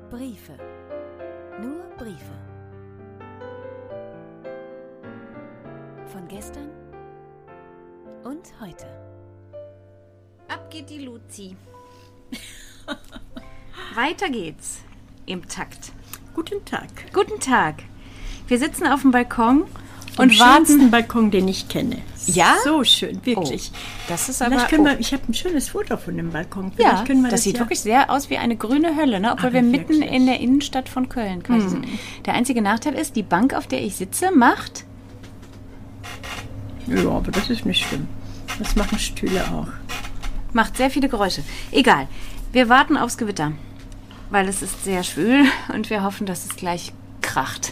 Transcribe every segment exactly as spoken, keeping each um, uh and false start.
Briefe. Nur Briefe. Von gestern und heute. Ab geht die Luzi. Weiter geht's im Takt. Guten Tag. Guten Tag. Wir sitzen auf dem Balkon Und und schönsten warten. Balkon, den ich kenne. Ja? So schön, wirklich. Oh, das ist aber. Vielleicht können oh. wir, ich habe ein schönes Foto von dem Balkon. Vielleicht Ja, können wir das das sieht ja, wirklich sehr aus wie eine grüne Hölle, ne? Obwohl Aber wir mitten wirklich. in der Innenstadt von Köln quasi sind. Der einzige Nachteil ist, die Bank, auf der ich sitze, macht. Ja, aber das ist nicht schlimm. Das machen Stühle auch. Macht sehr viele Geräusche. Egal. Wir warten aufs Gewitter, weil es ist sehr schwül und wir hoffen, dass es gleich kracht.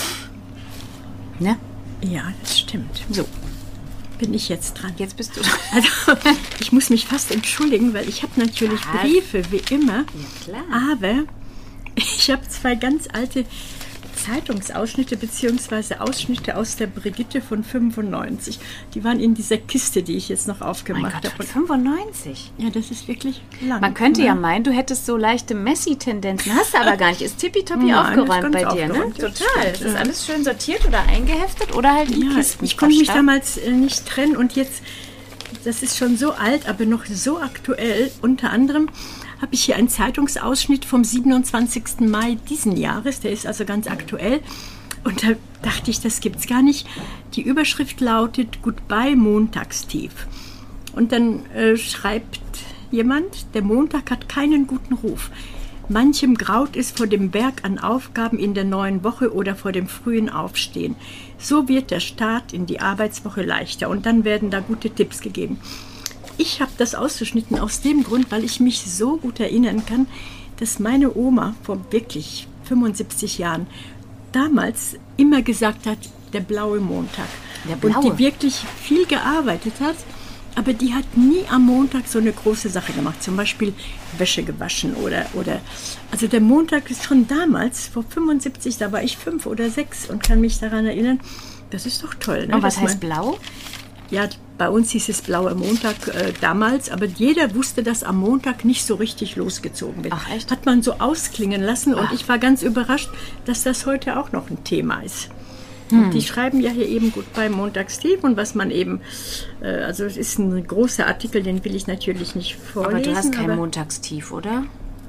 Ne? Ja, das stimmt. So, Bin ich jetzt dran. jetzt bist du dran. Also, ich muss mich fast entschuldigen, weil ich habe natürlich Was? Briefe, wie immer. Ja, klar. Aber ich habe zwei ganz alte Zeitungsausschnitte beziehungsweise Ausschnitte aus der Brigitte von fünfundneunzig. Die waren in dieser Kiste, die ich jetzt noch Mein aufgemacht Gott, habe. von fünfundneunzig. Ja, das ist wirklich lang. Man könnte ja Ne? meinen, du hättest so leichte Messi-Tendenzen. Hast du aber gar nicht. Ist tippitoppi Nein, aufgeräumt ist bei ganz dir, ne? aufgeräumt, das Total. stimmt, Es ist ja. alles schön sortiert oder eingeheftet oder halt in Ja, Kisten ich konnte mich verstaubt. damals äh, nicht trennen und jetzt, das ist schon so alt, aber noch so aktuell. Unter anderem habe ich hier einen Zeitungsausschnitt vom siebenundzwanzigsten Mai diesen Jahres, der ist also ganz aktuell. Und da dachte ich, das gibt's gar nicht. Die Überschrift lautet Goodbye Montagstief. Und dann äh, schreibt jemand, der Montag hat keinen guten Ruf. Manchem graut es vor dem Berg an Aufgaben in der neuen Woche oder vor dem frühen Aufstehen. So wird der Start in die Arbeitswoche leichter und dann werden da gute Tipps gegeben. Ich habe das ausgeschnitten aus dem Grund, weil ich mich so gut erinnern kann, dass meine Oma vor wirklich fünfundsiebzig Jahren damals immer gesagt hat, der blaue Montag. Der blaue. Und die wirklich viel gearbeitet hat, aber die hat nie am Montag so eine große Sache gemacht. Zum Beispiel Wäsche gewaschen oder, oder also der Montag ist schon damals, vor fünfundsiebzig, da war ich fünf oder sechs und kann mich daran erinnern, das ist doch toll. Ne? Und was dass man- heißt blau? Ja, bei uns hieß es blauer Montag äh, damals, aber jeder wusste, dass am Montag nicht so richtig losgezogen wird. Ach, echt? Hat man so ausklingen lassen und Ach. ich war ganz überrascht, dass das heute auch noch ein Thema ist. Hm. Und die schreiben ja hier eben gut bei Montagstief und was man eben, äh, also es ist ein großer Artikel, den will ich natürlich nicht vorlesen. Aber du hast kein aber, Montagstief, oder?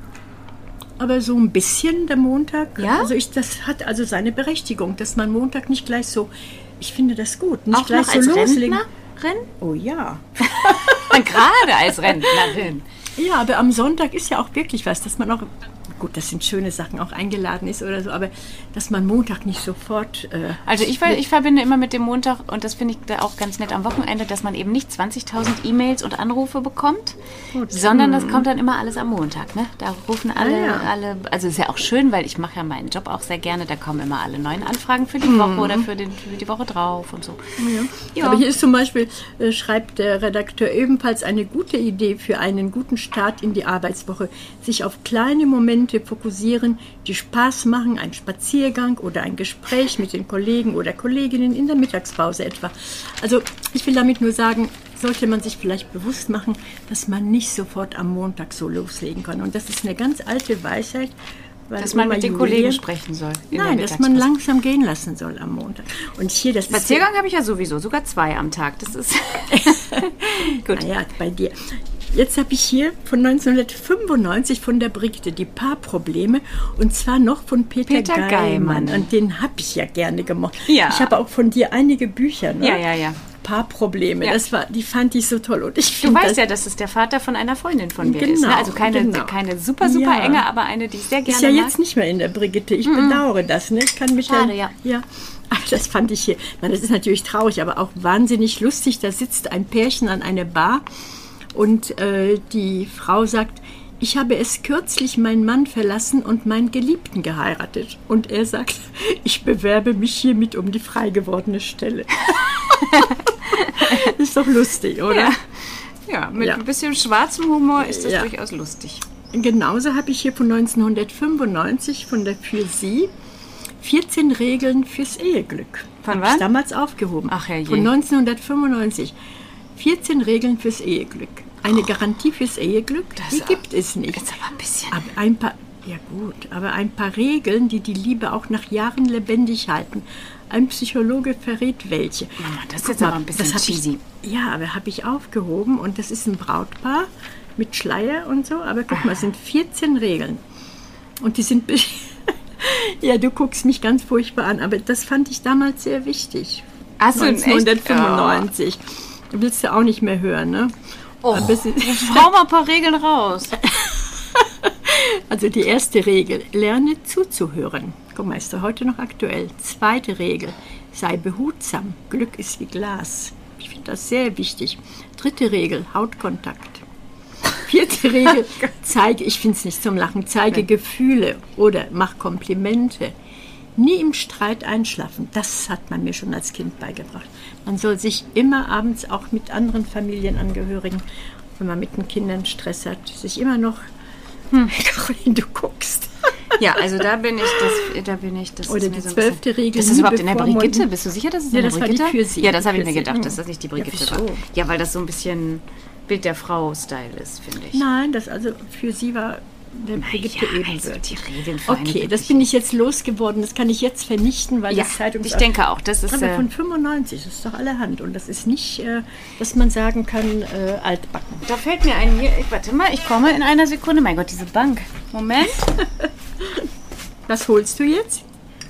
aber so ein bisschen der Montag, Ja? also ich, das hat also seine Berechtigung, dass man Montag nicht gleich so, ich finde das gut, nicht Auch gleich noch so als loslegen. Rentnerin? Oh ja. Gerade als Rentnerin. Ja, aber am Sonntag ist ja auch wirklich was, dass man auch, gut, das sind schöne Sachen, auch eingeladen ist oder so, aber dass man Montag nicht sofort... Äh, Also ich, ver- ich verbinde immer mit dem Montag, und das finde ich da auch ganz nett am Wochenende, dass man eben nicht zwanzigtausend E-Mails und Anrufe bekommt, Gut. sondern das kommt dann immer alles am Montag. Ne? Da rufen alle, Ah, ja. alle, also ist ja auch schön, weil ich mache ja meinen Job auch sehr gerne, da kommen immer alle neuen Anfragen für die Woche oder für, den, für die Woche drauf und so. ja. Ja. Aber hier ist zum Beispiel, äh, schreibt der Redakteur, ebenfalls eine gute Idee für einen guten Start in die Arbeitswoche, sich auf kleine Momente fokussieren, die Spaß machen, ein Spaziergang oder ein Gespräch mit den Kollegen oder Kolleginnen in der Mittagspause etwa. Also ich will damit nur sagen, sollte man sich vielleicht bewusst machen, dass man nicht sofort am Montag so loslegen kann. Und das ist eine ganz alte Weisheit. Weil Dass man Oma mit den Julie- Kollegen sprechen soll. in der Nein, dass man Mittagspause. langsam gehen lassen soll am Montag. Und hier, das Spaziergang habe ich ja sowieso, sogar zwei am Tag. Das ist gut. Naja, bei dir. Jetzt habe ich hier von neunzehnhundertfünfundneunzig von der Brigitte die Paarprobleme und zwar noch von Peter, Peter Geimann. Geimann. Und den habe ich ja gerne gemocht. Ja. Ich habe auch von dir einige Bücher. Ne? Ja, ja, ja. Paarprobleme, Ja. das war, die fand ich so toll. Und ich Du find weißt das ja, dass es der Vater von einer Freundin von mir ist. Genau, Ne? Also keine, genau. keine super, super Ja. enge, aber eine, die ich sehr gerne ist ja mag. jetzt nicht mehr in der Brigitte. Ich bedauere das. Ne? Ich kann mich Schade, ja. ja. ja. Aber das fand ich hier. Ich meine, das ist natürlich traurig, aber auch wahnsinnig lustig. Da sitzt ein Pärchen an einer Bar und äh, die Frau sagt, ich habe es kürzlich meinen Mann verlassen und meinen Geliebten geheiratet. Und er sagt, ich bewerbe mich hiermit um die frei gewordene Stelle. Ist doch lustig, oder? Ja, ja mit Ja. ein bisschen schwarzem Humor ist das Ja. durchaus lustig. Genauso habe ich hier von neunzehnhundertfünfundneunzig von der Für Sie vierzehn Regeln fürs Eheglück. Von Hab wann? ich damals aufgehoben. Ach, herrje. Von neunzehnhundertfünfundneunzig. vierzehn Regeln fürs Eheglück. Eine Garantie fürs Eheglück, Das die ist gibt es nicht. Jetzt aber ein bisschen. Aber ein paar Ja gut, aber ein paar Regeln, die die Liebe auch nach Jahren lebendig halten. Ein Psychologe verrät welche. Mama, das ist Guck jetzt mal, aber ein bisschen das hab cheesy. Ich, ja, aber habe ich aufgehoben und das ist ein Brautpaar mit Schleier und so. Aber guck mal, es sind vierzehn Regeln. Und die sind... ja, du guckst mich ganz furchtbar an, aber das fand ich damals sehr wichtig. Ach so, neunzehnhundertfünfundneunzig. Oh. Willst du auch nicht mehr hören, ne? Oh, hau mal ein paar Regeln raus. Also die erste Regel, lerne zuzuhören. Guck mal, ist doch heute noch aktuell. Zweite Regel, sei behutsam. Glück ist wie Glas. Ich finde das sehr wichtig. Dritte Regel, Hautkontakt. Vierte Regel, zeige, ich finde es nicht zum Lachen, zeige Gefühle oder mach Komplimente. Nie im Streit einschlafen. Das hat man mir schon als Kind beigebracht. Man soll sich immer abends auch mit anderen Familienangehörigen, wenn man mit den Kindern Stress hat, sich immer noch, hm, wenn du guckst. Ja, also da bin ich, das, da bin ich, das Oder ist mir die so ein zwölfte bisschen, Regel. Das ist überhaupt in der Brigitte. Bist du sicher, dass es ja, in der das Brigitte? War die für sie. Ja, das habe ich mir für gedacht, sie. dass das nicht die Brigitte ja, war. Ja, weil das so ein bisschen Bild der Frau-Style ist, finde ich. Nein, das also für sie war der Brigitte ja, eben. also die Regeln für Okay, das bin ich jetzt losgeworden. Das kann ich jetzt vernichten, weil ja, das Zeitungs... ich denke auch, das ist... Aber Äh, von fünfundneunzig, das ist doch allerhand. Und das ist nicht, äh, dass man sagen kann, äh, altbacken. da fällt mir ein, hier, ich, warte mal, ich komme in einer Sekunde. Mein Gott, diese Bank. Moment. Was holst du jetzt?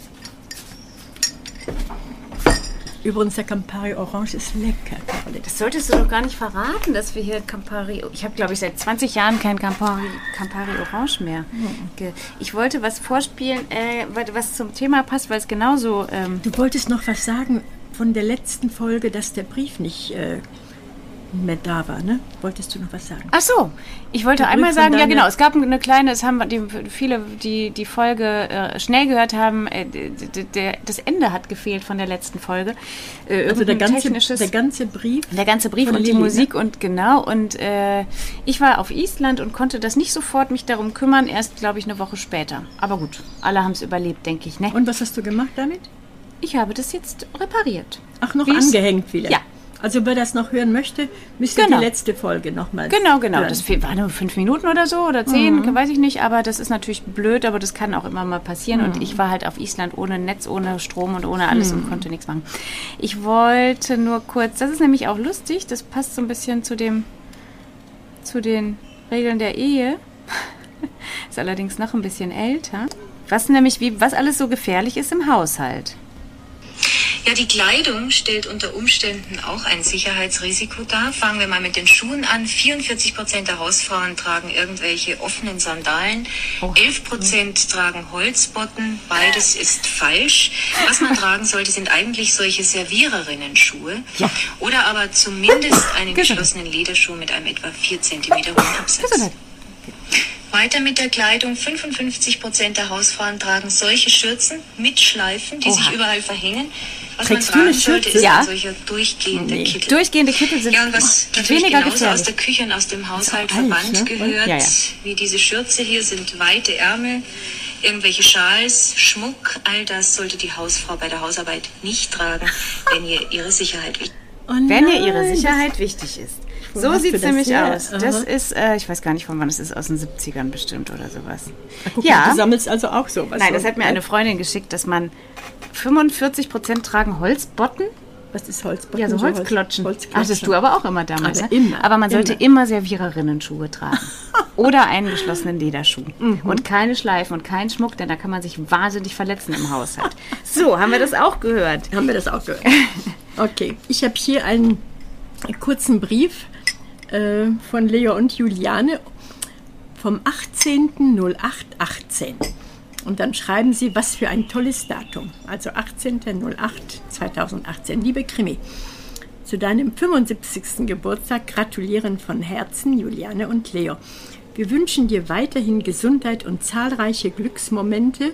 Übrigens, der Campari Orange ist lecker. Das solltest du doch gar nicht verraten, dass wir hier Campari... Ich habe, glaube ich, seit zwanzig Jahren kein Campari, Campari Orange mehr. Mhm. Ich wollte was vorspielen, äh, was zum Thema passt, weil es genauso... Ähm du wolltest noch was sagen von der letzten Folge, dass der Brief nicht äh, mehr da war, ne? Wolltest du noch was sagen? Ach so, ich wollte Der einmal Brief von sagen, ja deiner- genau, es gab eine kleine, es haben die, viele, die die Folge äh, schnell gehört haben, äh, d- d- der, das Ende hat gefehlt von der letzten Folge. Äh, Also der irgendein ganze, technisches- der ganze Brief. Der ganze Brief von und die Lilly, Musik ne? und genau. Und äh, ich war auf Island und konnte das nicht sofort mich darum kümmern, erst, glaube ich, eine Woche später. Aber gut, alle haben es überlebt, denke ich. Ne? Und was hast du gemacht damit? Ich habe das jetzt repariert. Ach, noch Wie's- angehängt wieder? Ja. Also wer das noch hören möchte, müsste Genau. die letzte Folge nochmal Genau, genau. hören. Das fe- war nur fünf Minuten oder so oder zehn, weiß ich nicht. Aber das ist natürlich blöd, aber das kann auch immer mal passieren. Und ich war halt auf Island ohne Netz, ohne Strom und ohne alles und konnte nichts machen. Ich wollte nur kurz, das ist nämlich auch lustig, das passt so ein bisschen zu dem, zu den Regeln der Ehe. Ist allerdings noch ein bisschen älter. Was nämlich, wie, was alles so gefährlich ist im Haushalt. Ja, die Kleidung stellt unter Umständen auch ein Sicherheitsrisiko dar. Fangen wir mal mit den Schuhen an. vierundvierzig Prozent der Hausfrauen tragen irgendwelche offenen Sandalen. elf Prozent tragen Holzbotten. Beides ist falsch. Was man tragen sollte, sind eigentlich solche Serviererinnen-Schuhe. Ja. Oder aber zumindest einen geschlossenen Lederschuh mit einem etwa vier Zentimeter hohen Absatz. Gesundheit. Weiter mit der Kleidung. fünfundfünfzig Prozent der Hausfrauen tragen solche Schürzen mit Schleifen, die Oha. sich überall verhängen. Was Trägst du man eine tragen sollte, Schürze? ist Ja. ein solcher durchgehender Nee. Kittel. Durchgehende Kittel sind Ja, und was natürlich weniger genauso gefährlich. aus der Küche und aus dem Haushalt Ist auch alt, verbannt ne? gehört, Ja, ja. wie diese Schürze hier, sind weite Ärmel, irgendwelche Schals, Schmuck. All das sollte die Hausfrau bei der Hausarbeit nicht tragen, wenn ihr ihre Sicherheit wichtig Oh Wenn ihr nein, ihre das- Sicherheit wichtig ist. Wo So hast sieht du es das nämlich her? aus. Aha. Das ist, äh, ich weiß gar nicht, von wann es ist, aus den siebzigern bestimmt oder sowas. Ach, guck Ja. mal, du sammelst also auch sowas. Nein, das so. hat mir eine Freundin geschickt, dass man fünfundvierzig Prozent tragen Holzbotten. Was ist Holzbotten? Ja, so Holzklotschen. Holzklotschen. Ach, das du aber auch immer damals. Aber ne? immer, aber man sollte immer. immer Serviererinnen-Schuhe tragen. Oder einen geschlossenen Lederschuh. Mhm. Und keine Schleifen und keinen Schmuck, denn da kann man sich wahnsinnig verletzen im Haushalt. So, haben wir das auch gehört. Haben wir das auch gehört? Okay, ich habe hier einen kurzen Brief äh, von Leo und Juliane vom achtzehnten achten achtzehn. Und dann schreiben sie, was für ein tolles Datum. Also achtzehnten achten zweitausendachtzehn. Liebe Krimi, zu deinem fünfundsiebzigsten Geburtstag gratulieren von Herzen Juliane und Leo. Wir wünschen dir weiterhin Gesundheit und zahlreiche Glücksmomente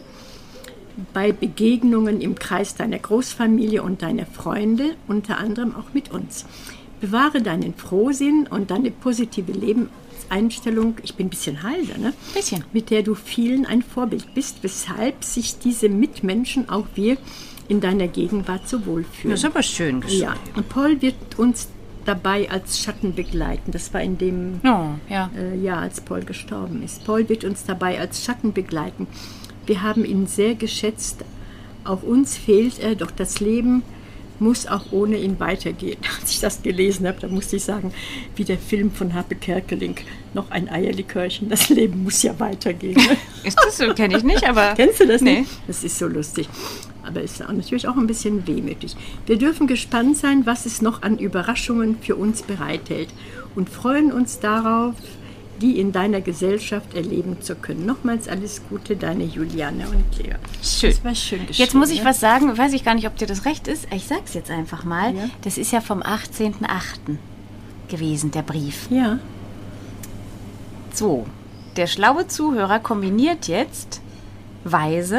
bei Begegnungen im Kreis deiner Großfamilie und deiner Freunde, unter anderem auch mit uns. Bewahre deinen Frohsinn und deine positive Lebenseinstellung, ich bin ein bisschen heiser, ne? Bisschen. Mit der du vielen ein Vorbild bist, weshalb sich diese Mitmenschen, auch wir, in deiner Gegenwart so wohlfühlen. Das ist aber schön geschrieben. Ja, und Paul wird uns dabei als Schatten begleiten. Das war in dem Oh, ja. äh, Jahr, als Paul gestorben ist. Paul wird uns dabei als Schatten begleiten. Wir haben ihn sehr geschätzt. Auch uns fehlt er, doch das Leben muss auch ohne ihn weitergehen. Als ich das gelesen habe, da musste ich sagen, wie der Film von Happe Kerkeling, noch ein Eierlikörchen, das Leben muss ja weitergehen. Ist das so? Kenne ich nicht, aber... Kennst du das Nee. nicht? Das ist so lustig. Aber es ist auch natürlich auch ein bisschen wehmütig. Wir dürfen gespannt sein, was es noch an Überraschungen für uns bereithält und freuen uns darauf, die in deiner Gesellschaft erleben zu können. Nochmals alles Gute, deine Juliane und Lea. Schön. Das war schön geschrieben. Jetzt muss ich ne? was sagen, weiß ich gar nicht, ob dir das recht ist. Ich sag's jetzt einfach mal. Ja. Das ist ja vom achtzehnten achten gewesen, der Brief. Ja, So, der schlaue Zuhörer kombiniert jetzt weise,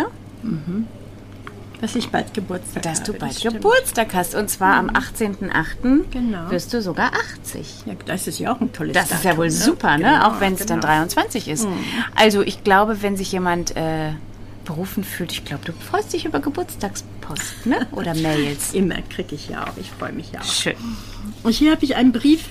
dass ich bald Geburtstag dass habe. du bald stimmt. Geburtstag hast. Und zwar am achtzehnten achten Genau. wirst du sogar achtzig. Ja, das ist ja auch ein tolles Das ist ja Datum, wohl ne? super, ne? Genau, Auch wenn es dann genau. dreiundzwanzig ist. Also ich glaube, wenn sich jemand äh, berufen fühlt, ich glaube, du freust dich über Geburtstagspost, ne? Oder Mails. Immer kriege ich ja auch. Ich freue mich ja auch. Schön. Und hier habe ich einen Brief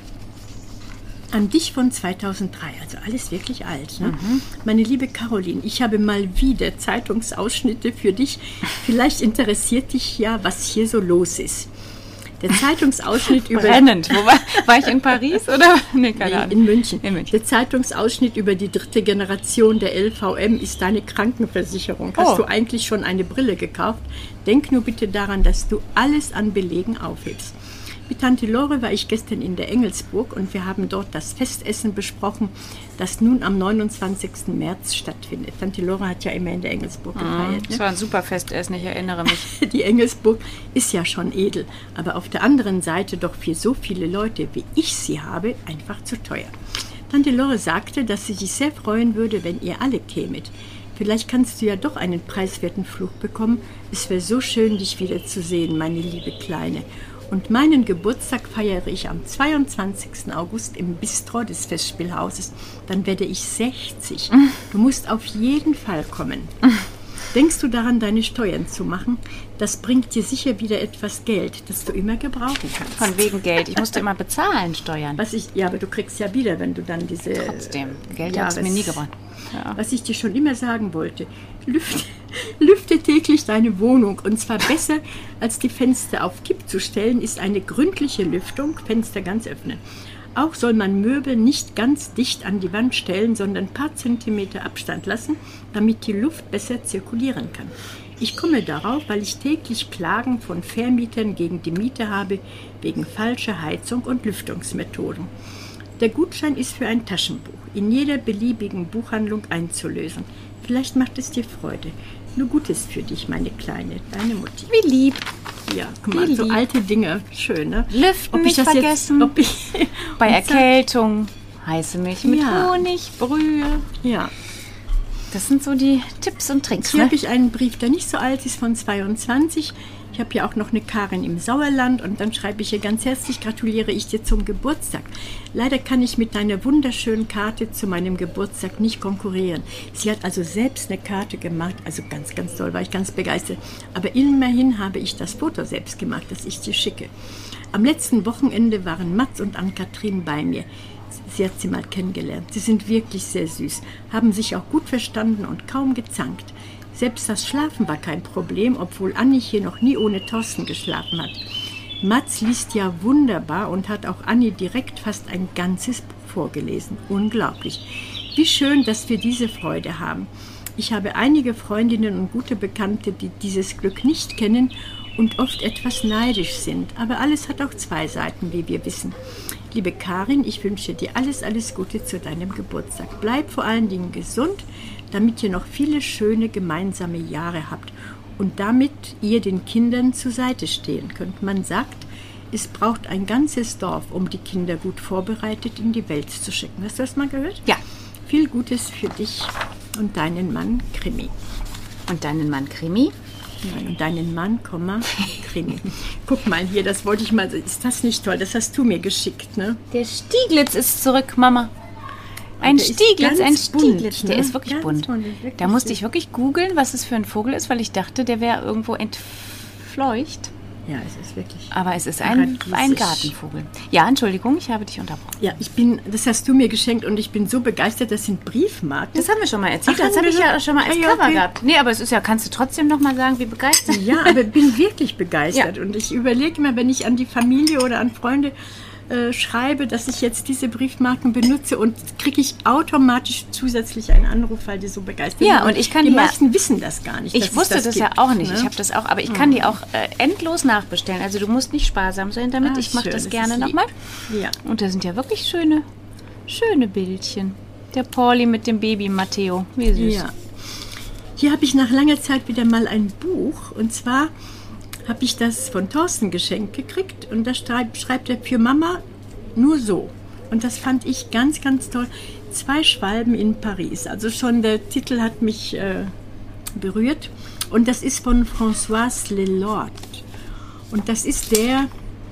an dich von zweitausenddrei, also alles wirklich alt. Ne? Mhm. Meine liebe Caroline, ich habe mal wieder Zeitungsausschnitte für dich. Vielleicht interessiert dich ja, was hier so los ist. Der Zeitungsausschnitt über... Brennend. Wo war, war ich in Paris oder? Nee, keine Nee, Ahnung. in München. In München. Der Zeitungsausschnitt über die dritte Generation der L V M ist deine Krankenversicherung. Hast Oh. du eigentlich schon eine Brille gekauft? Denk nur bitte daran, dass du alles an Belegen aufhebst. Mit Tante Lore war ich gestern in der Engelsburg und wir haben dort das Festessen besprochen, das nun am neunundzwanzigsten März stattfindet. Tante Lore hat ja immer in der Engelsburg gefeiert. Das Ne? war ein super Festessen, ich erinnere mich. Die Engelsburg ist ja schon edel, aber auf der anderen Seite doch für so viele Leute, wie ich sie habe, einfach zu teuer. Tante Lore sagte, dass sie sich sehr freuen würde, wenn ihr alle kämet. Vielleicht kannst du ja doch einen preiswerten Flug bekommen. Es wäre so schön, dich wiederzusehen, meine liebe Kleine. Und meinen Geburtstag feiere ich am zweiundzwanzigsten August im Bistro des Festspielhauses. Dann werde ich sechzig. Du musst auf jeden Fall kommen. Denkst du daran, deine Steuern zu machen? Das bringt dir sicher wieder etwas Geld, das du immer gebrauchen kannst. Von wegen Geld. Ich musste immer bezahlen, Steuern. Was ich, ja, aber du kriegst ja wieder, wenn du dann diese... Trotzdem. Geld Ja, hat es mir was- nie gewonnen. Ja. Was ich dir schon immer sagen wollte, lüfte, lüfte täglich deine Wohnung. Und zwar besser, als die Fenster auf Kipp zu stellen, ist eine gründliche Lüftung, Fenster ganz öffnen. Auch soll man Möbel nicht ganz dicht an die Wand stellen, sondern ein paar Zentimeter Abstand lassen, damit die Luft besser zirkulieren kann. Ich komme darauf, weil ich täglich Klagen von Vermietern gegen die Miete habe, wegen falscher Heizung und Lüftungsmethoden. Der Gutschein ist für ein Taschenbuch in jeder beliebigen Buchhandlung einzulösen. Vielleicht macht es dir Freude. Nur Gutes für dich, meine Kleine, deine Mutti. Wie lieb. Ja, guck mal, Wie so lieb. alte Dinge, schön, ne? Lüften nicht das vergessen. Jetzt, ob ich, Bei und sag- Erkältung, heiße Milch mit Ja. Honig, Brühe. Ja, Das sind so die Tipps und Tricks. hier Ne? habe ich einen Brief, der nicht so alt ist, von zweiundzwanzig. Ich habe ja auch noch eine Karin im Sauerland und dann schreibe ich hier ganz herzlich, gratuliere ich dir zum Geburtstag. Leider kann ich mit deiner wunderschönen Karte zu meinem Geburtstag nicht konkurrieren. Sie hat also selbst eine Karte gemacht, also ganz, ganz toll, war ich ganz begeistert. Aber immerhin habe ich das Foto selbst gemacht, das ich dir schicke. Am letzten Wochenende waren Mats und Ann-Kathrin bei mir. Sie hat sie mal kennengelernt. Sie sind wirklich sehr süß, haben sich auch gut verstanden und kaum gezankt. Selbst das Schlafen war kein Problem, obwohl Anni hier noch nie ohne Thorsten geschlafen hat. Mats liest ja wunderbar und hat auch Anni direkt fast ein ganzes Buch vorgelesen. Unglaublich. Wie schön, dass wir diese Freude haben. Ich habe einige Freundinnen und gute Bekannte, die dieses Glück nicht kennen und oft etwas neidisch sind. Aber alles hat auch zwei Seiten, wie wir wissen. Liebe Karin, ich wünsche dir alles, alles Gute zu deinem Geburtstag. Bleib vor allen Dingen gesund, damit ihr noch viele schöne gemeinsame Jahre habt und damit ihr den Kindern zur Seite stehen könnt. Man sagt, es braucht ein ganzes Dorf, um die Kinder gut vorbereitet in die Welt zu schicken. Hast du das mal gehört? Ja. Viel Gutes für dich und deinen Mann, Krimi. Und deinen Mann Krimi? Nein, und deinen Mann, Komma, Krimi. Guck mal hier, das wollte ich mal, ist das nicht toll? Das hast du mir geschickt, ne? Der Stieglitz ist zurück, Mama. Ein der ist Stieglitz, ein ganz bunt, Stieglitz. Der ne? ist wirklich Ganz bunt. bunt, wirklich Da musste süß. ich wirklich googeln, was es für ein Vogel ist, weil ich dachte, der wäre irgendwo entfleucht. Ja, es ist wirklich... Aber es ist ein, ein Gartenvogel. Ja, Entschuldigung, ich habe dich unterbrochen. Ja, ich bin, das hast du mir geschenkt und ich bin so begeistert, das sind Briefmarken. Das haben wir schon mal erzählt, Ach, das habe ich ja schon mal als ah, ja, Cover okay. gehabt. Nee, aber es ist ja, kannst du trotzdem noch mal sagen, wie begeistert? Ja, aber ich bin wirklich begeistert Ja. und ich überlege immer, wenn ich an die Familie oder an Freunde äh, schreibe, dass ich jetzt diese Briefmarken benutze und kriege ich automatisch zusätzlich einen Anruf, weil die so begeistert sind. Ja, und ich kann die die ja- meisten wissen das gar nicht. dass Ich es wusste das, das ja gibt, auch nicht. ne? Ich habe das auch, aber ich kann die auch äh, endlos nachbestellen. Also du musst nicht sparsam sein damit. Ah, ich mache schön, das das gerne ist lieb. nochmal. Ja. Und da sind ja wirklich schöne, schöne Bildchen. Der Pauli mit dem Baby Matteo. Wie süß. Ja. Hier habe ich nach langer Zeit wieder mal ein Buch. Und zwar habe ich das von Thorsten geschenkt gekriegt. Und da schreibt, schreibt er für Mama nur so. Und das fand ich ganz, ganz toll. Zwei Schwalben in Paris. Also schon der Titel hat mich äh, berührt. Und das ist von François Lelord. Und das ist der...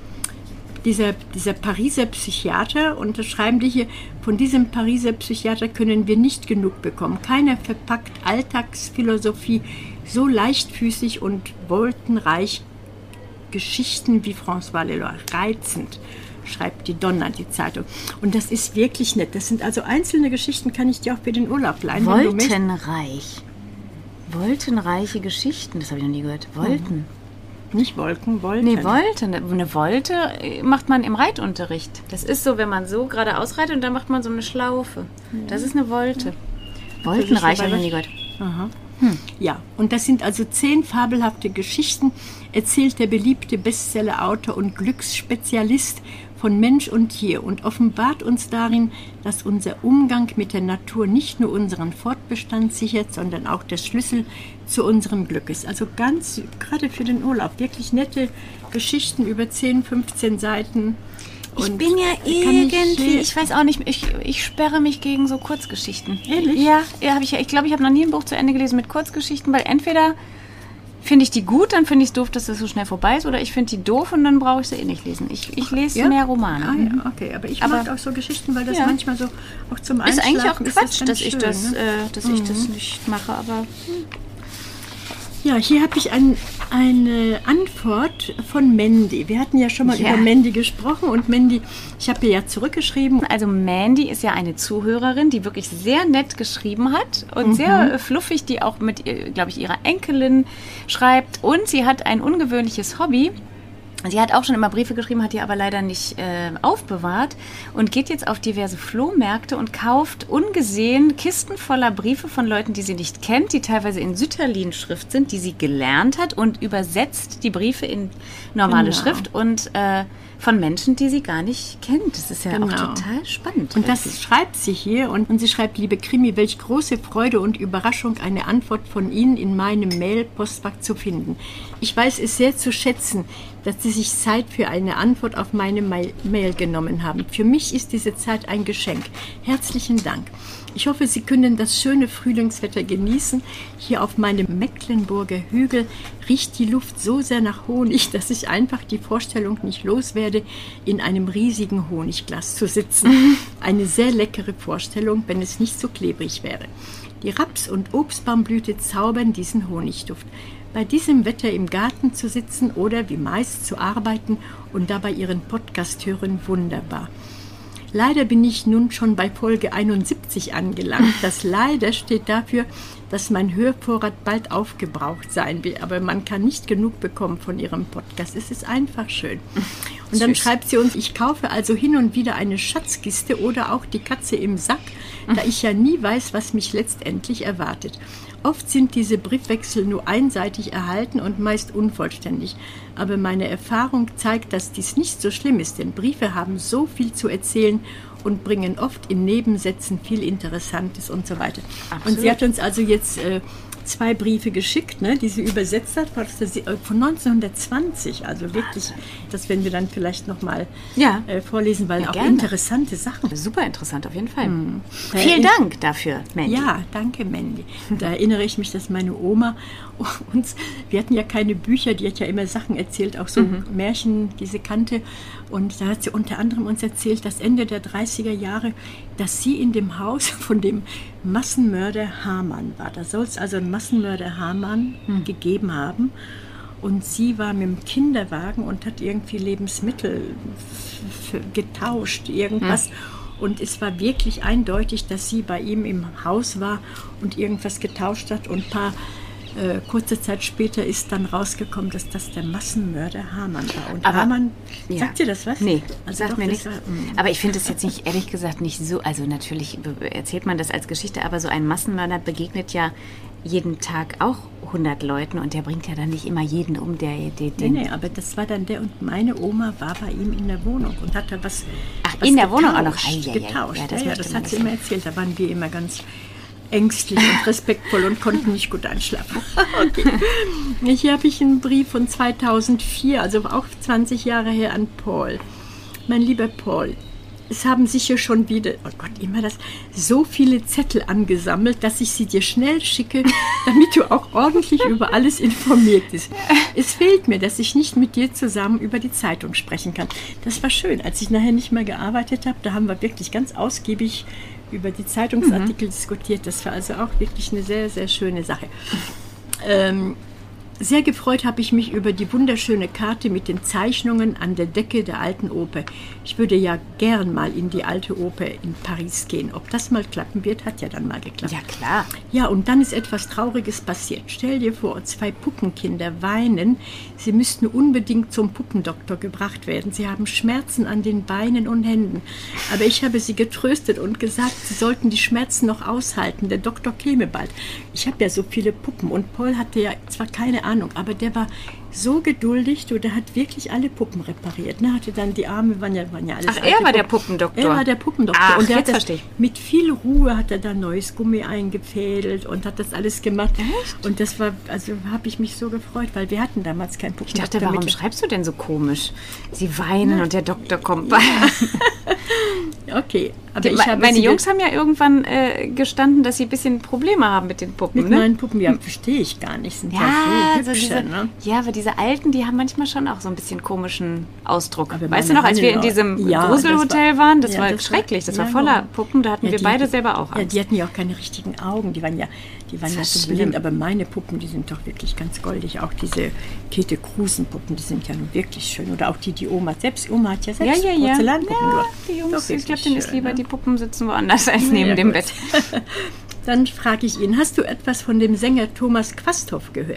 Dieser, dieser Pariser Psychiater, und das schreiben die hier, von diesem Pariser Psychiater können wir nicht genug bekommen. Keiner verpackt Alltagsphilosophie so leichtfüßig und wolkenreich Geschichten wie François Lelord. Reizend, schreibt die Donna, die Zeitung. Und das ist wirklich nett. Das sind also einzelne Geschichten, kann ich dir auch für den Urlaub leihen. wenn du möchtest. Woltenreich. Woltenreiche Geschichten, das habe ich noch nie gehört. Wolten. Nicht Wolken, Wolken. Nee, Wolte. Eine Wolte macht man im Reitunterricht. Das ist so, wenn man so geradeaus reitet und dann macht man so eine Schlaufe. Das ist eine Wolte. Woltenreich habe ich noch nie gehört. Aha. Ja, und das sind also zehn fabelhafte Geschichten, erzählt der beliebte Bestsellerautor und Glücksspezialist von Mensch und Tier und offenbart uns darin, dass unser Umgang mit der Natur nicht nur unseren Fortbestand sichert, sondern auch der Schlüssel zu unserem Glück ist. Also ganz, gerade für den Urlaub, wirklich nette Geschichten über zehn, fünfzehn Seiten. Ich Und bin ja kann irgendwie, ich- ich weiß auch nicht, ich, ich sperre mich gegen so Kurzgeschichten. Ehrlich? Ja, ja hab ich, ja. Ich glaube, ich habe noch nie ein Buch zu Ende gelesen mit Kurzgeschichten, weil entweder finde ich die gut, dann finde ich es doof, dass das so schnell vorbei ist, oder ich finde die doof und dann brauche ich sie eh nicht lesen. Ich, ich lese Ja? mehr Romane. Ah, ja, okay, aber ich Aber- mag auch so Geschichten, weil das Ja. manchmal so auch zum Ist Einschlafen eigentlich auch ist Quatsch, ganz dass, ich, schön, das, ne? äh, dass ich das nicht mache, aber Ja, hier habe ich ein, eine Antwort von Mandy. Wir hatten ja schon mal Ja. über Mandy gesprochen und Mandy, ich habe ihr ja zurückgeschrieben. also Mandy ist ja eine Zuhörerin, die wirklich sehr nett geschrieben hat und Mhm. sehr äh, fluffig, die auch mit, glaube ich, ihrer Enkelin schreibt. Und sie hat ein ungewöhnliches Hobby. Sie hat auch schon immer Briefe geschrieben, hat die aber leider nicht äh, aufbewahrt und geht jetzt auf diverse Flohmärkte und kauft ungesehen Kisten voller Briefe von Leuten, die sie nicht kennt, die teilweise in Sütterlin-Schrift sind, die sie gelernt hat, und übersetzt die Briefe in normale Genau. Schrift und äh, von Menschen, die sie gar nicht kennt. Das ist ja Genau. auch total spannend. Und das wirklich. schreibt sie hier und, und sie schreibt, liebe Krimi, welch große Freude und Überraschung, eine Antwort von Ihnen in meinem Mail-Postfach zu finden. Ich weiß es sehr zu schätzen, dass Sie sich Zeit für eine Antwort auf meine Mail, Mail genommen haben. Für mich ist diese Zeit ein Geschenk. Herzlichen Dank. Ich hoffe, Sie können das schöne Frühlingswetter genießen. Hier auf meinem Mecklenburger Hügel riecht die Luft so sehr nach Honig, dass ich einfach die Vorstellung nicht loswerde, in einem riesigen Honigglas zu sitzen. Eine sehr leckere Vorstellung, wenn es nicht so klebrig wäre. Die Raps- und Obstbaumblüte zaubern diesen Honigduft. Bei diesem Wetter im Garten zu sitzen oder wie meist zu arbeiten und dabei Ihren Podcast hören, wunderbar. Leider bin ich nun schon bei Folge einundsiebzig angelangt. Das leider steht dafür, dass mein Hörvorrat bald aufgebraucht sein wird. Aber man kann nicht genug bekommen von Ihrem Podcast. Es ist einfach schön. Und dann Süß. schreibt sie uns, ich kaufe also hin und wieder eine Schatzkiste oder auch die Katze im Sack, da ich ja nie weiß, was mich letztendlich erwartet. Oft sind diese Briefwechsel nur einseitig erhalten und meist unvollständig. Aber meine Erfahrung zeigt, dass dies nicht so schlimm ist, denn Briefe haben so viel zu erzählen und bringen oft in Nebensätzen viel Interessantes und so weiter. Absolut. Und sie hat uns also jetzt äh, zwei Briefe geschickt, ne, die sie übersetzt hat, von neunzehnhundertzwanzig. Also wirklich, das werden wir dann vielleicht nochmal Ja. äh, vorlesen, weil Ja, auch gerne. interessante Sachen. Super interessant, auf jeden Fall. Äh, Vielen ich- Dank dafür, Mandy. Ja, danke, Mandy. Da erinnere ich mich, dass meine Oma uns, wir hatten ja keine Bücher, die hat ja immer Sachen erzählt, auch so Märchen, die sie kannte. Und da hat sie unter anderem uns erzählt, dass Ende der dreißiger Jahre, dass sie in dem Haus von dem Massenmörder Hamann war. Da soll es also einen Massenmörder Hamann gegeben haben. und sie war mit dem Kinderwagen und hat irgendwie Lebensmittel f- f- getauscht, irgendwas. Hm. Und es war wirklich eindeutig, dass sie bei ihm im Haus war und irgendwas getauscht hat. Und ein paar äh, kurze Zeit später ist dann rausgekommen, dass das der Massenmörder Hamann war. Und aber, Hamann, ja. sagt dir das was? Nee, also sagt doch, mir nichts. War, aber ich finde es jetzt nicht, ehrlich gesagt, nicht so, also natürlich erzählt man das als Geschichte, aber so ein Massenmörder begegnet ja jeden Tag auch hundert Leuten und der bringt ja dann nicht immer jeden um, der... der nee, nee, aber das war dann der und meine Oma war bei ihm in der Wohnung und hat da was Ach, was in der getauscht, Wohnung auch noch? Ei, getauscht. Ja, das, ja, ja, das hat sie nicht. immer erzählt, da waren wir immer ganz ängstlich und respektvoll und konnten nicht gut einschlafen. Okay. Hier habe ich einen Brief von zweitausendvier, also auch zwanzig Jahre her, an Paul. Mein lieber Paul, es haben sich hier schon wieder, oh Gott, immer das, so viele Zettel angesammelt, dass ich sie dir schnell schicke, damit du auch ordentlich über alles informiert bist. Es fehlt mir, dass ich nicht mit dir zusammen über die Zeitung sprechen kann. Das war schön. Als ich nachher nicht mehr gearbeitet habe, da haben wir wirklich ganz ausgiebig über die Zeitungsartikel mhm. diskutiert. Das war also auch wirklich eine sehr, sehr schöne Sache. Ähm, Sehr gefreut habe ich mich über die wunderschöne Karte mit den Zeichnungen an der Decke der alten Oper. Ich würde ja gern mal in die alte Oper in Paris gehen. Ob das mal klappen wird, hat ja dann mal geklappt. Ja, klar. Ja, und dann ist etwas Trauriges passiert. Stell dir vor, zwei Puppenkinder weinen. Sie müssten unbedingt zum Puppendoktor gebracht werden. Sie haben Schmerzen an den Beinen und Händen. Aber ich habe sie getröstet und gesagt, sie sollten die Schmerzen noch aushalten. Der Doktor käme bald. Ich habe ja so viele Puppen und Paul hatte ja zwar keine Ahnung, aber der war so geduldig, du, der hat wirklich alle Puppen repariert. Ne? Hatte dann die Arme, waren ja, waren ja alles Ach, er war Puppen. Der Puppendoktor? Er war der Puppendoktor. Ach, und der jetzt hat das, verstehe ich. Mit viel Ruhe hat er da neues Gummi eingefädelt und hat das alles gemacht. Echt? Und das war, also habe ich mich so gefreut, weil wir hatten damals keinen Puppendoktor. Ich dachte, warum mit. schreibst du denn so komisch? Sie weinen Na. und der Doktor kommt bei. Okay, aber Die, ich habe meine sie Jungs haben ja irgendwann äh, gestanden, dass sie ein bisschen Probleme haben mit den Puppen. mit ne? meinen Puppen, ja, verstehe ich gar nicht. Sind ja, Ja, so also hübsche, diese, ne? ja, aber diese Alten, die haben manchmal schon auch so ein bisschen komischen Ausdruck. Aber Weißt du meine noch, als wir in Hannelore- diesem Ja, Gruselhotel das war- waren, das ja, war das war- schrecklich, das ja, war voller genau. Puppen, da hatten Ja, wir die- beide die- selber auch Ja, Angst. die hatten ja auch keine richtigen Augen, die waren ja, die waren Das ja ist so schlimm. blind, aber meine Puppen, die sind doch wirklich ganz goldig. Auch diese Käthe Krusen-Puppen, die sind ja nun wirklich schön. Oder auch die, die Oma, selbst Oma hat ja ja, selbst ja, ja. Porzellanpuppen ja gemacht. die Jungs, Doch ich wirklich glaube, denen ist schön, lieber, ne? die Puppen sitzen woanders als neben Ja, dem gut. Bett. Dann frage ich ihn, hast du etwas von dem Sänger Thomas Quasthoff gehört?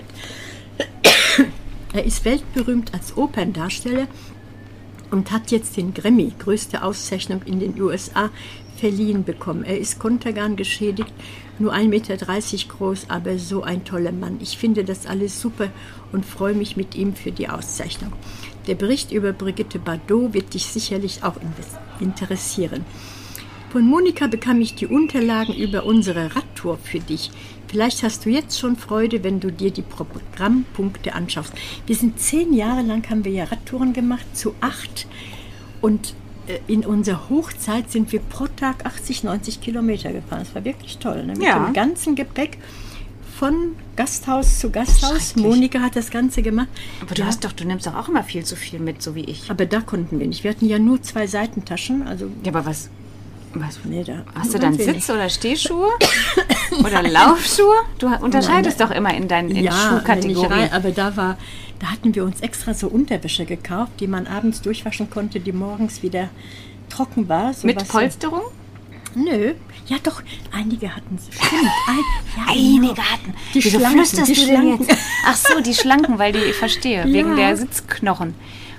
Er ist weltberühmt als Operndarsteller und hat jetzt den Grammy, größte Auszeichnung in den U S A, verliehen bekommen. Er ist Kontergan geschädigt, nur ein Meter dreißig groß, aber so ein toller Mann. Ich finde das alles super und freue mich mit ihm für die Auszeichnung. Der Bericht über Brigitte Bardot wird dich sicherlich auch interessieren. Von Monika bekam ich die Unterlagen über unsere Radtour für dich. Vielleicht hast du jetzt schon Freude, wenn du dir die Programmpunkte anschaust. Wir sind zehn Jahre lang, haben wir ja Radtouren gemacht, zu acht. Und äh, in unserer Hochzeit sind wir pro Tag achtzig, neunzig Kilometer gefahren. Das war wirklich toll. Ne? Mit Ja. dem ganzen Gepäck von Gasthaus zu Gasthaus. Schrecklich. Monika hat das Ganze gemacht. Aber du Ja. hast doch, du nimmst doch auch immer viel zu viel mit, so wie ich. Aber da konnten wir nicht. Wir hatten ja nur zwei Seitentaschen. Also, Ja, aber was? was nee, da hast du dann wenig. Sitz- oder Stehschuhe? Oder Laufschuhe? Du unterscheidest Nein, doch immer in deinen in ja, wenn ich Schuhkategorien. rein, aber da war, da hatten wir uns extra so Unterwäsche gekauft, die man abends durchwaschen konnte, die morgens wieder trocken war. So Mit was- Polsterung? Nö, ja doch, einige hatten es. Stimmt, ein, ja, Einige genau. hatten. Die Wieso Schlanken, flüsterst die du denn Schlanken. jetzt? Ach so, die Schlanken, weil die, ich verstehe, wegen Ja. der Sitzknochen.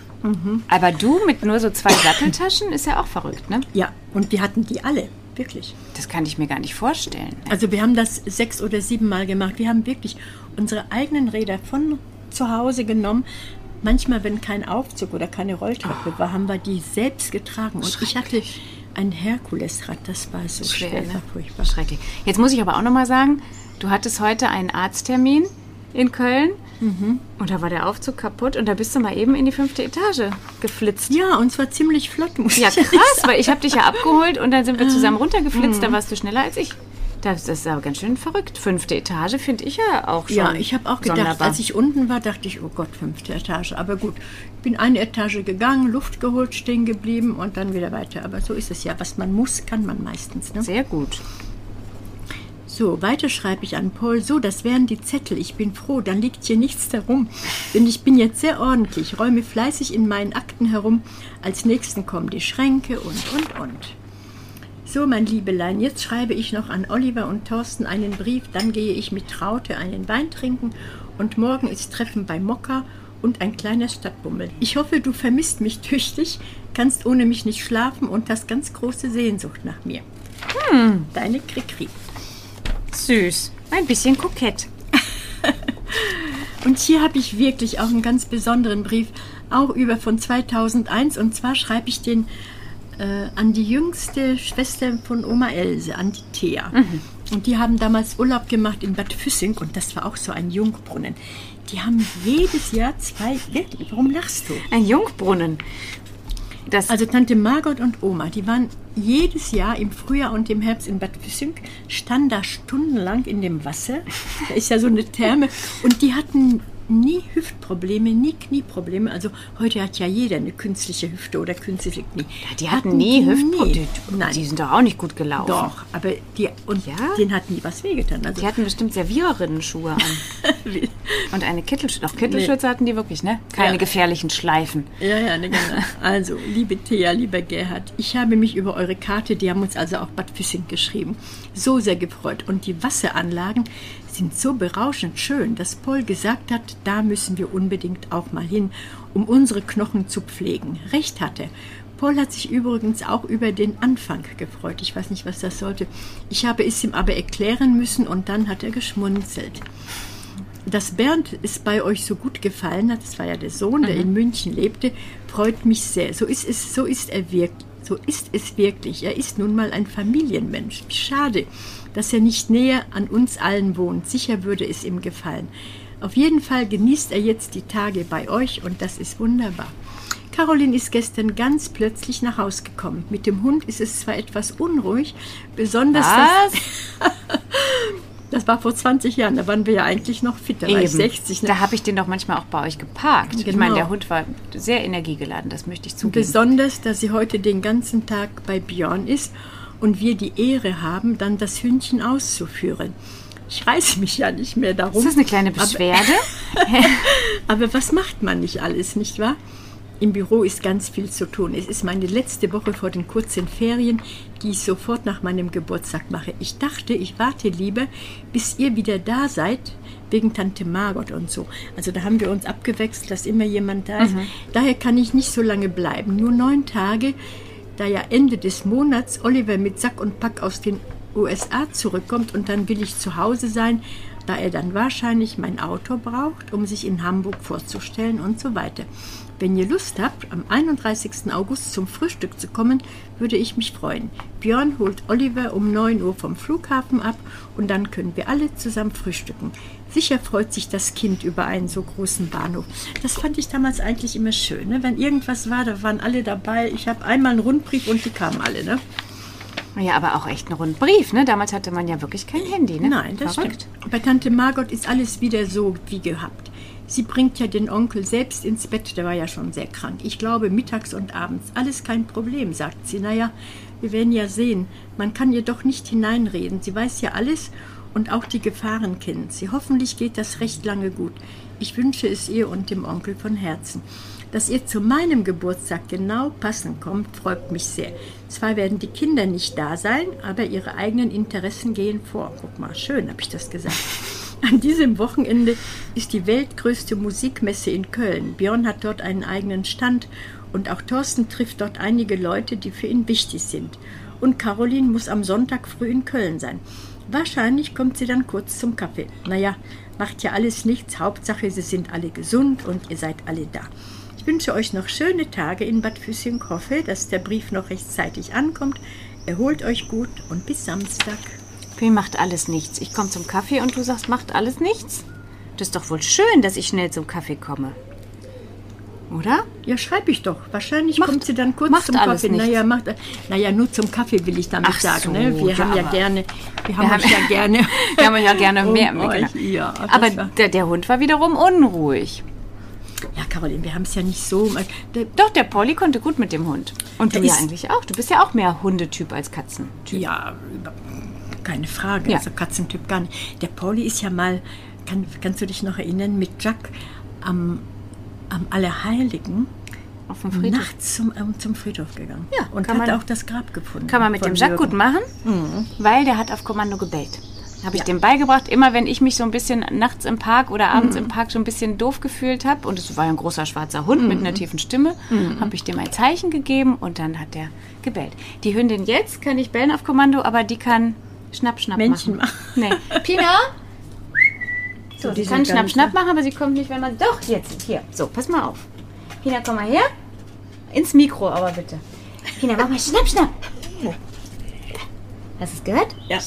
Aber du mit nur so zwei Satteltaschen ist ja auch verrückt, ne? Ja, und wir hatten die alle, wirklich. Das kann ich mir gar nicht vorstellen. Also wir haben das sechs oder sieben Mal gemacht. Wir haben wirklich unsere eigenen Räder von zu Hause genommen. Manchmal, wenn kein Aufzug oder keine Rolltreppe war, haben wir die selbst getragen. Und ich hatte ein Herkulesrad, das war so schwer, Schwer, das war ne? furchtbar. Schrecklich. Jetzt muss ich aber auch noch mal sagen, du hattest heute einen Arzttermin in Köln und da war der Aufzug kaputt und da bist du mal eben in die fünfte Etage geflitzt. Ja, und zwar ziemlich flott, muss Ja, ich ehrlich krass, sagen. weil ich habe dich ja abgeholt und dann sind wir zusammen runtergeflitzt, da warst du schneller als ich. Das ist aber ganz schön verrückt. Fünfte Etage finde ich ja auch schon Ja, ich habe auch gedacht, sonderbar. als ich unten war, dachte ich, oh Gott, fünfte Etage. Aber gut, bin eine Etage gegangen, Luft geholt, stehen geblieben und dann wieder weiter. Aber so ist es ja. Was man muss, kann man meistens. Ne? Sehr gut. So, weiter schreibe ich an Paul. So, das wären die Zettel. Ich bin froh, dann liegt hier nichts darum. Denn ich bin jetzt sehr ordentlich, räume fleißig in meinen Akten herum. Als nächsten kommen die Schränke und, und, und. So, mein Liebelein, jetzt schreibe ich noch an Oliver und Thorsten einen Brief. Dann gehe ich mit Traute einen Wein trinken. Und morgen ist Treffen bei Mokka und ein kleiner Stadtbummel. Ich hoffe, du vermisst mich tüchtig, kannst ohne mich nicht schlafen und hast ganz große Sehnsucht nach mir. Hm. Deine Krikri. Süß. Ein bisschen kokett. Und hier habe ich wirklich auch einen ganz besonderen Brief, auch über von zweitausendeins. Und zwar schreibe ich den äh, an die jüngste Schwester von Oma Else, an die Thea. Mhm. Und die haben damals Urlaub gemacht in Bad Füssing und das war auch so ein Jungbrunnen. Die haben jedes Jahr zwei... Warum lachst du? Ein Jungbrunnen. Das also Tante Margot und Oma, die waren jedes Jahr im Frühjahr und im Herbst in Bad Füssing, standen da stundenlang in dem Wasser. Da ist ja so eine Therme. Und die hatten nie Hüftprobleme, nie Knieprobleme. Also heute hat ja jeder eine künstliche Hüfte oder künstliche Knie. Ja, die hatten, hatten nie Hüftprobleme. Nein. Die sind doch auch nicht gut gelaufen. Doch, aber die, und ja? denen hat nie was wehgetan. Also die hatten bestimmt Serviererinnen-Schuhe an. Und eine Kittelschürze. Doch, Kittelschürze nee. hatten die wirklich, ne? Keine ja. gefährlichen Schleifen. Ja, ja, ne, genau. Also, liebe Thea, lieber Gerhard, ich habe mich über eure Karte, die haben uns also auch Bad Füssing geschrieben, so sehr gefreut. Und die Wasseranlagen sind so berauschend schön, dass Paul gesagt hat, da müssen wir unbedingt auch mal hin, um unsere Knochen zu pflegen. Recht hatte. Paul hat sich übrigens auch über den Anfang gefreut. Ich weiß nicht, was das sollte. Ich habe es ihm aber erklären müssen und dann hat er geschmunzelt. Dass Bernd es bei euch so gut gefallen hat, das war ja der Sohn, der mhm. in München lebte, freut mich sehr. So ist es, so ist er wirklich. So ist es wirklich. Er ist nun mal ein Familienmensch. Schade, dass er nicht näher an uns allen wohnt. Sicher würde es ihm gefallen. Auf jeden Fall genießt er jetzt die Tage bei euch und das ist wunderbar. Caroline ist gestern ganz plötzlich nach Hause gekommen. Mit dem Hund ist es zwar etwas unruhig, besonders Was? Das, das war vor zwanzig Jahren, da waren wir ja eigentlich noch fit, da war ich sechzig. Ne? Da habe ich den doch manchmal auch bei euch geparkt. Genau. Ich meine, der Hund war sehr energiegeladen, das möchte ich zugeben. Besonders, dass sie heute den ganzen Tag bei Björn ist und wir die Ehre haben, dann das Hündchen auszuführen. Ich reiße mich ja nicht mehr darum. Ist das eine kleine Beschwerde? Aber, aber was macht man nicht alles, nicht wahr? Im Büro ist ganz viel zu tun. Es ist meine letzte Woche vor den kurzen Ferien, die ich sofort nach meinem Geburtstag mache. Ich dachte, ich warte lieber, bis ihr wieder da seid, wegen Tante Margot und so. Also da haben wir uns abgewechselt, dass immer jemand da ist. Mhm. Daher kann ich nicht so lange bleiben. Nur neun Tage, da ja Ende des Monats Oliver mit Sack und Pack aus den U S A zurückkommt und dann will ich zu Hause sein, da er dann wahrscheinlich mein Auto braucht, um sich in Hamburg vorzustellen und so weiter. Wenn ihr Lust habt, am einunddreißigsten August zum Frühstück zu kommen, würde ich mich freuen. Björn holt Oliver um neun Uhr vom Flughafen ab und dann können wir alle zusammen frühstücken. Sicher freut sich das Kind über einen so großen Bahnhof. Das fand ich damals eigentlich immer schön. Ne? Wenn irgendwas war, da waren alle dabei. Ich habe einmal einen Rundbrief und die kamen alle. Ne? Ja, aber auch echt ein Rundbrief. Ne? Damals hatte man ja wirklich kein Handy. Ne? Nein, das Verrückt. Stimmt. Bei Tante Margot ist alles wieder so wie gehabt. Sie bringt ja den Onkel selbst ins Bett, der war ja schon sehr krank. Ich glaube, mittags und abends, alles kein Problem, sagt sie. Naja, wir werden ja sehen. Man kann ihr doch nicht hineinreden. Sie weiß ja alles und auch die Gefahren kennt sie. Hoffentlich geht das recht lange gut. Ich wünsche es ihr und dem Onkel von Herzen. Dass ihr zu meinem Geburtstag genau passend kommt, freut mich sehr. Zwar werden die Kinder nicht da sein, aber ihre eigenen Interessen gehen vor. Guck mal, schön habe ich das gesagt. An diesem Wochenende ist die weltgrößte Musikmesse in Köln. Björn hat dort einen eigenen Stand und auch Thorsten trifft dort einige Leute, die für ihn wichtig sind. Und Caroline muss am Sonntag früh in Köln sein. Wahrscheinlich kommt sie dann kurz zum Kaffee. Naja, macht ja alles nichts. Hauptsache, sie sind alle gesund und ihr seid alle da. Ich wünsche euch noch schöne Tage in Bad Füssing. Hoffe, dass der Brief noch rechtzeitig ankommt. Erholt euch gut und bis Samstag. Wie macht alles nichts? Ich komme zum Kaffee und du sagst, macht alles nichts? Das ist doch wohl schön, dass ich schnell zum Kaffee komme. Oder? Ja, schreibe ich doch. Wahrscheinlich macht, kommt sie dann kurz macht zum alles Kaffee. Nichts. Naja, macht, naja, nur zum Kaffee will ich damit Ach sagen. so, Ne? Wir ja, haben ja gerne, wir haben wir uns haben, ja gerne, wir haben ja gerne um mehr. euch, ja, aber der, der Hund war wiederum unruhig. Ja, Caroline, wir haben es ja nicht so. Der, Doch, der Polly konnte gut mit dem Hund. Und du ja eigentlich auch. Du bist ja auch mehr Hundetyp als Katzentyp. Ja, keine Frage. Ja. Also Katzentyp gar nicht. Der Pauli ist ja mal, kann, kannst du dich noch erinnern, mit Jack am, am Allerheiligen Auf dem Friedhof. nachts zum, ähm, zum Friedhof gegangen. Ja, und kann hat man- auch das Grab gefunden. Kann man mit von dem Jacques Jürgen. gut machen, weil der hat auf Kommando gebellt. Habe ich dem beigebracht, immer wenn ich mich so ein bisschen nachts im Park oder abends im Park so ein bisschen doof gefühlt habe, und es war ja ein großer schwarzer Hund mit einer tiefen Stimme, habe ich dem ein Zeichen gegeben und dann hat der gebellt. Die Hündin jetzt kann nicht bellen auf Kommando, aber die kann Schnapp, Schnapp Männchen machen. Nee. Pina? So, die sie kann sind Schnapp, ganz- Schnapp machen, aber sie kommt nicht, wenn man... Doch, jetzt, hier. So, pass mal auf. Pina, komm mal her. Ins Mikro aber bitte. Pina, mach mal Schnapp, Schnapp. Hast du es gehört? Ja.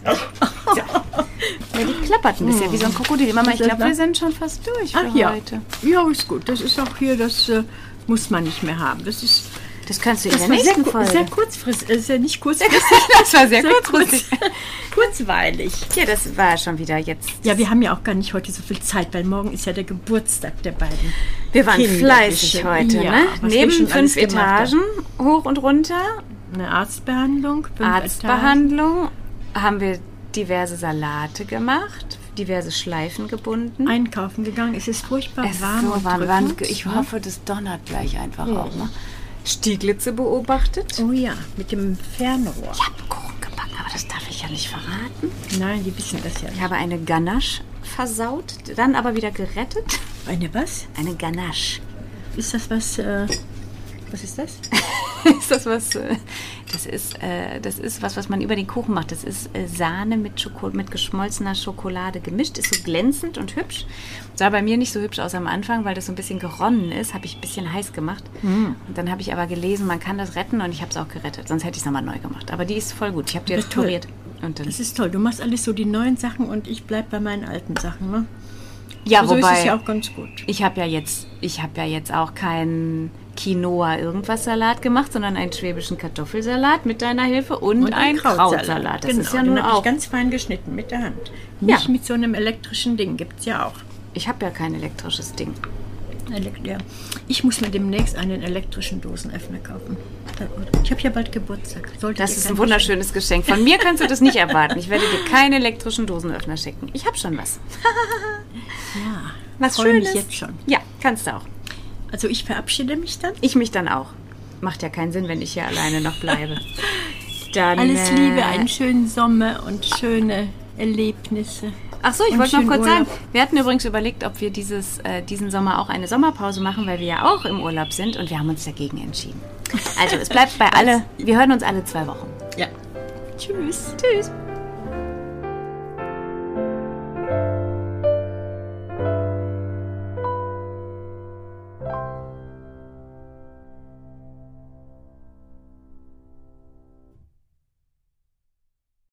Ja, die klappert ein bisschen wie so ein Krokodil. Mama, ich Das ist glaube, wir das? sind schon fast durch für Ach ja. heute. Ja, ist gut. Das ist auch hier, das äh, muss man nicht mehr haben. Das ist Das kannst du in das der war sehr, nächsten ku- Folge. sehr kurzfristig. Äh, sehr nicht kurzfristig. Das war sehr, sehr kurzfristig. kurz, kurzweilig. Ja, das war schon wieder jetzt. Ja, wir haben ja auch gar nicht heute so viel Zeit, weil morgen ist ja der Geburtstag der beiden. Wir waren Kinder fleißig bestimmt. heute, Ja, ne? was wir Neben schon alles fünf gemacht haben. Etagen, hoch und runter, Eine Arztbehandlung. fünf Arztbehandlung, haben wir diverse Salate gemacht, diverse Schleifen gebunden. Etagen. Einkaufen gegangen. Es ist furchtbar Es ist warm so und warm. drückend. Ich hoffe, das donnert gleich einfach auch. Ne? Stieglitze beobachtet. Oh ja, mit dem Fernrohr. Ich habe Kuchen gebacken, aber das darf ich ja nicht verraten. Nein, die wissen das ja. Ich habe eine Ganache versaut, dann aber wieder gerettet. Eine was? Eine Ganache. Ist das was? Äh, was ist das? Ist das was? äh, Das ist, äh, das ist was, was man über den Kuchen macht. Das ist äh, Sahne mit, Schoko mit geschmolzener Schokolade gemischt. Ist so glänzend und hübsch. Sah bei mir nicht so hübsch aus am Anfang, weil das so ein bisschen geronnen ist. Habe ich ein bisschen heiß gemacht. Und dann habe ich aber gelesen, man kann das retten, und ich habe es auch gerettet. Sonst hätte ich es nochmal neu gemacht. Aber die ist voll gut. Ich habe die Das jetzt ist toll. püriert. Und dann, Das ist toll. Du machst alles so die neuen Sachen und ich bleib bei meinen alten Sachen. Ne? ja, so wobei ist es ja auch ganz gut. ich habe ja jetzt, ich habe ja jetzt auch keinen Quinoa irgendwas Salat gemacht, sondern einen schwäbischen Kartoffelsalat mit deiner Hilfe und, einen Krautsalat. Das genau, ist ja den nun habe auch. ich ganz fein geschnitten mit der Hand. Nicht Ja. mit so einem elektrischen Ding. Gibt es ja auch. Ich habe ja kein elektrisches Ding. Elekt- ja. Ich muss mir demnächst einen elektrischen Dosenöffner kaufen. Ich habe ja bald Geburtstag. Sollte Das ihr ist kein ein wunderschönes Geschenk. Von mir kannst du das nicht erwarten. Ich werde dir keinen elektrischen Dosenöffner schicken. Ich habe schon was. Geschenk- Ja, Was freue mich Schönes. jetzt schon. Ja, kannst du auch. Also ich verabschiede mich dann. Ich mich dann auch. Macht ja keinen Sinn, wenn ich hier alleine noch bleibe. Dann, Alles äh, Liebe, einen schönen Sommer und schöne Erlebnisse. Ach so, ich und wollte noch schönen kurz Urlaub. sagen, wir hatten übrigens überlegt, ob wir dieses, äh, diesen Sommer auch eine Sommerpause machen, weil wir ja auch im Urlaub sind, und wir haben uns dagegen entschieden. Also es bleibt bei alle, wir hören uns alle zwei Wochen. Ja. Tschüss. Tschüss.